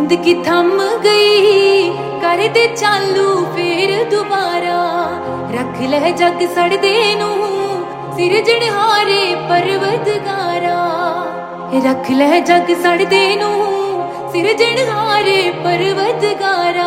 जिंदगी थम गई कर दे चालू फिर दोबारा। रख ले जग सड़दे नू सिरजणहारे परवतगारा। रख ले जग सड़दे नू सिरजणहारे परवतगारा।